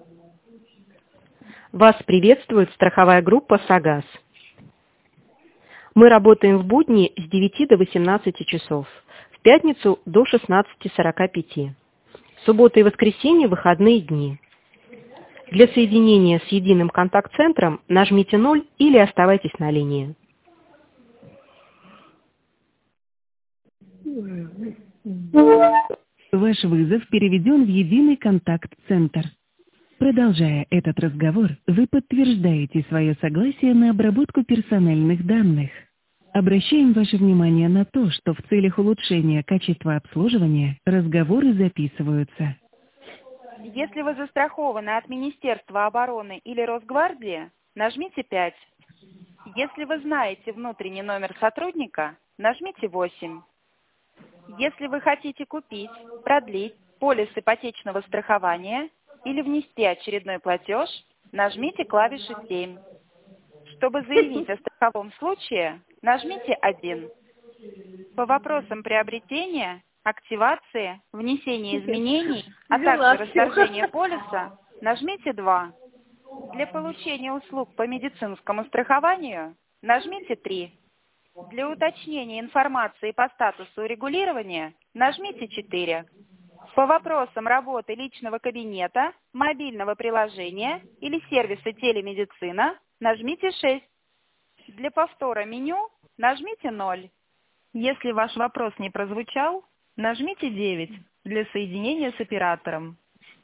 Вас приветствует страховая группа «Сагаз». Мы работаем в будни с 9 до 18 часов, в пятницу до 16:45, в субботу и воскресенье выходные дни. Для соединения с единым контакт-центром нажмите 0 или оставайтесь на линии. Ваш вызов переведен в единый контакт-центр. Продолжая этот разговор, вы подтверждаете свое согласие на обработку персональных данных. Обращаем ваше внимание на то, что в целях улучшения качества обслуживания разговоры записываются. Если вы застрахованы от Министерства обороны или Росгвардии, нажмите 5. Если вы знаете внутренний номер сотрудника, нажмите 8. Если вы хотите купить, продлить полис ипотечного страхования или внести очередной платеж, нажмите клавишу 7. Чтобы заявить о страховом случае, нажмите 1. По вопросам приобретения, активации, внесения изменений, а также расторжения полиса, нажмите 2. Для получения услуг по медицинскому страхованию, нажмите 3. Для уточнения информации по статусу регулирования, нажмите 4. По вопросам работы личного кабинета, мобильного приложения или сервиса телемедицина, нажмите 6. Для повтора меню нажмите 0. Если ваш вопрос не прозвучал, нажмите 9 для соединения с оператором.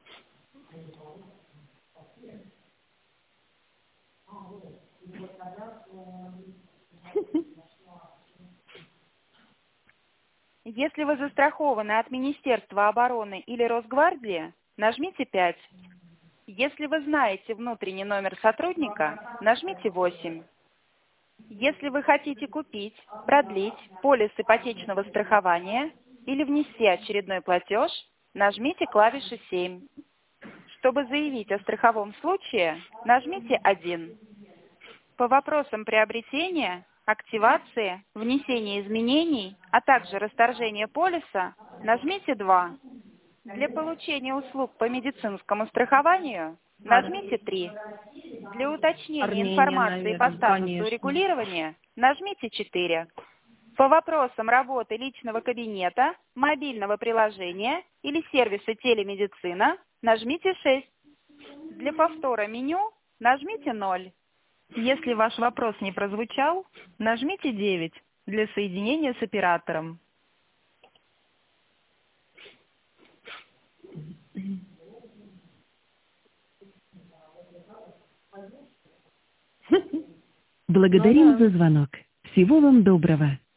Если вы застрахованы от Министерства обороны или Росгвардии, нажмите 5. Если вы знаете внутренний номер сотрудника, нажмите 8. Если вы хотите купить, продлить полис ипотечного страхования или внести очередной платеж, нажмите клавишу 7. Чтобы заявить о страховом случае, нажмите 1. По вопросам приобретения, активации, внесения изменений, а также расторжения полиса, нажмите 2. Для получения услуг по медицинскому страхованию, нажмите 3. Для уточнения информации по статусу регулирования, нажмите 4. По вопросам работы личного кабинета, мобильного приложения или сервиса телемедицина, нажмите 6. Для повтора меню нажмите 0. Если ваш вопрос не прозвучал, нажмите 9 для соединения с оператором. Благодарим за звонок. Всего вам доброго.